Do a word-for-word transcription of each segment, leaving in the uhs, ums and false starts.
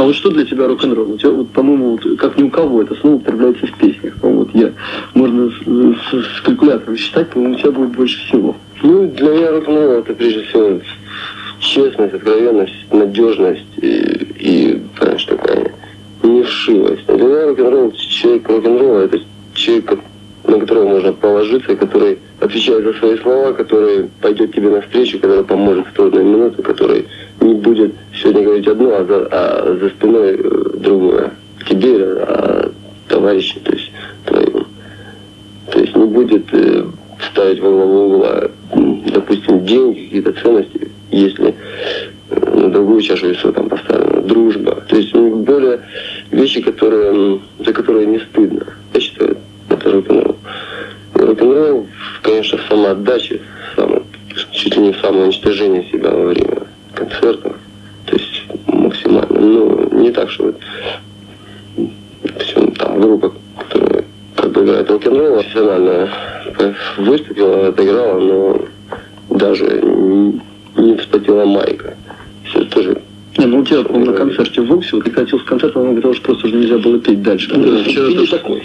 А вот что для тебя рок-н-ролл? У тебя, вот, по-моему, вот, как ни у кого, это слово употребляется в песнях. По-моему, вот я, можно с, с, с калькулятором считать, по-моему, у тебя будет больше всего. Ну, для меня рок-н-ролл это прежде всего честность, откровенность, надежность и, и понимаешь, такая невшивость. Для меня рок-н-ролл, человек рок-н-ролла это человек, на которого можно положиться, который отвечает за свои слова, который пойдет тебе навстречу, который поможет в трудную минуту, который не будет сегодня говорить одно, а за, а за спиной другое. Тебе, а товарищу, то есть твоему. То есть не будет э, ставить во главу угла, допустим, деньги, какие-то ценности, если э, на другую чашу весов там поставлена дружба. То есть более вещи, которые, за которые не стыдно. Я считаю, это рок-н-ролл. Рок-н-ролл, конечно, в самоотдаче, само, чуть ли не в самоуничтожении себя во время концертов. То есть максимально. Ну, не так, что вот все, там группа, которая как бы играет рок-н-ролл, профессионально выступила, отыграла, но даже не, не вспотела майка. Все тоже. Не, ну у тебя, по-моему, на концерте в Воксе, вот ты хотел с концерта, по-моему, потому что просто уже нельзя было петь дальше. Да, вчера тоже такое.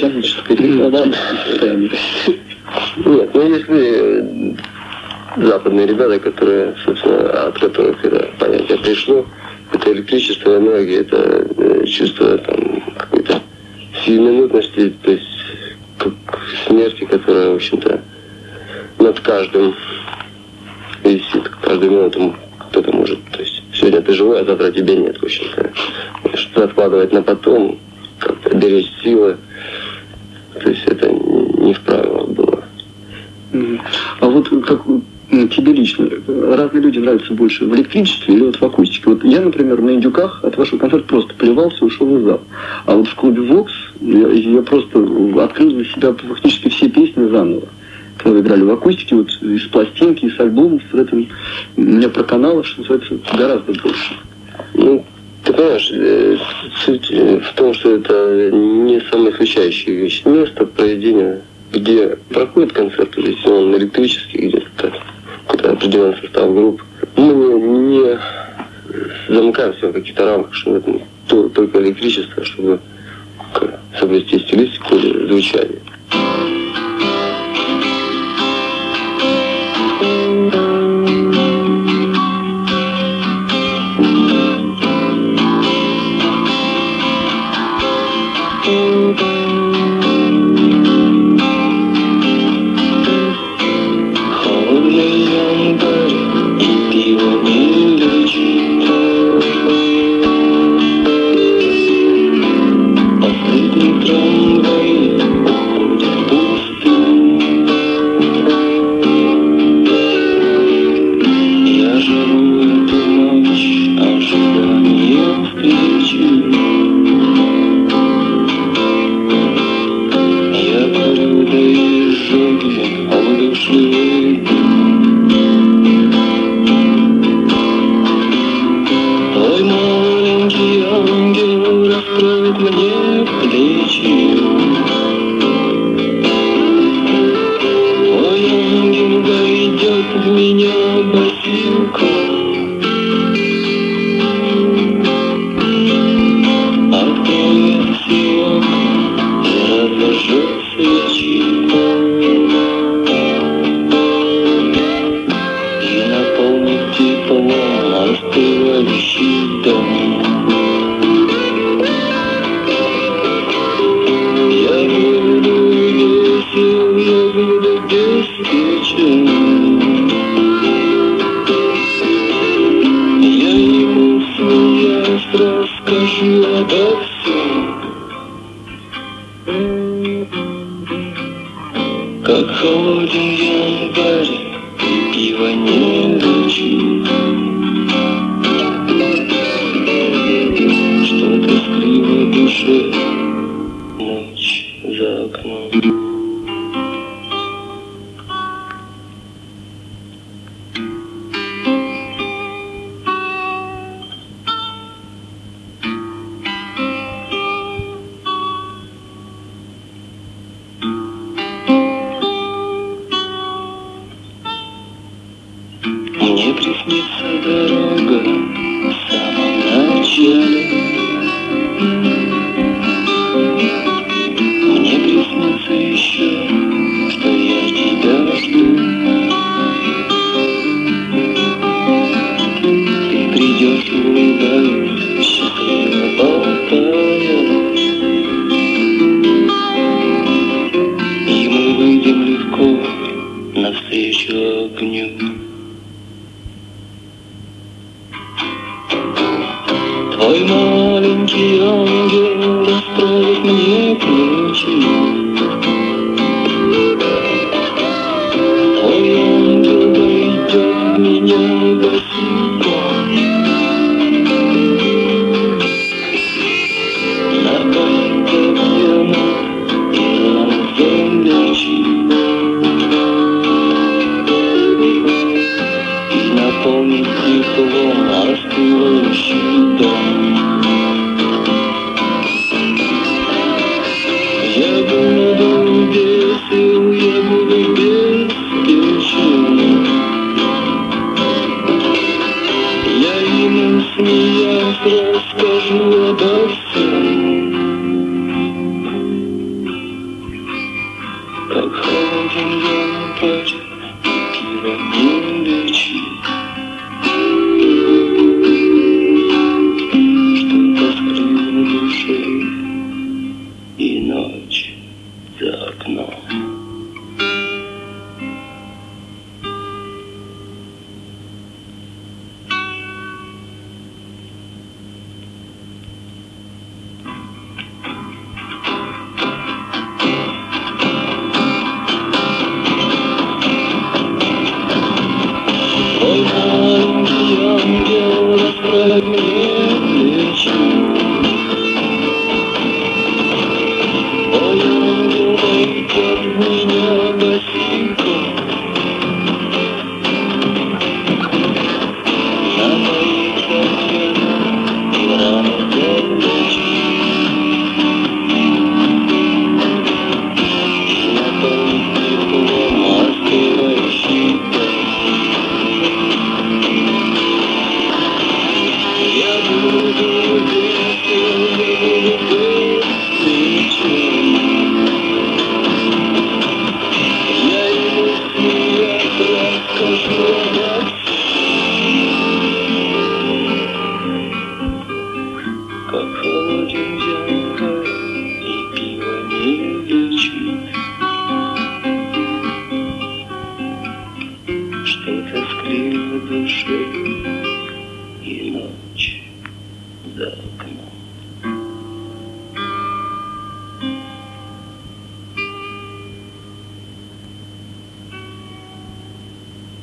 Нет, ну если западные ребята, которые, собственно, от которых это понятие пришло, это электричество, энергия, это чувство там какой-то сиюминутности, то есть как смерти, которая, в общем-то, над каждым висит, каждую минуту кто-то может, то есть сегодня ты живой, а завтра тебя нет, в общем-то. Что-то откладывать на потом, как-то беречь силы, то есть это не в правилах было. А вот как тебе лично, разные люди нравятся больше в электричестве или вот в акустике? Вот я, например, на индюках от вашего концерта просто плевался и ушел из зала. А вот в клубе Vox я, я просто открыл для себя фактически все песни заново. Когда вы играли в акустике, вот из пластинки, из альбомов, в этом меня проканало, что называется, гораздо больше. Ну, ты понимаешь, суть в том, что это не самоисключающая вещь. Место проведения, где проходит концерт, то есть он электрический, где-то какой-то определенный состав групп. Мы не, не замыкаемся в каких-то рамках, что это то, только электричество, чтобы соблюсти стилистику или звучание. маленький ангел расправит мне плечи. Твой ангел пойдет в меня босиком. Напоит пьяно и разом лечит. И наполнит теплом остывающий дом. Я буду весел, я буду беспечен. Я ему, смеясь, расскажу обо всем. Как холоден я на пляже, и пиво не лечит. Что тоскливо в душе, и ночь за окном. Ой, маленький ангел, расправь мне плечи. Ой, ангел, пойдет в меня босиком. Напоится пьяно и рано залечит. И наполнит теплом остывающий дом. Я буду весел, я буду беспечен. Я ему, смеясь, расскажу обо всем. Как холоден я